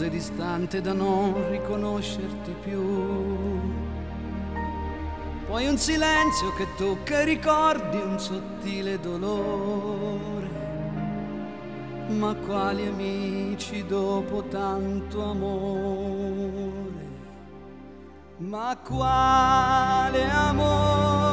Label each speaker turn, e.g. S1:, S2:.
S1: così distante da non riconoscerti più. Poi un silenzio che tocca i ricordi, un sottile dolore. Ma quali amici dopo tanto amore? Ma quale amore?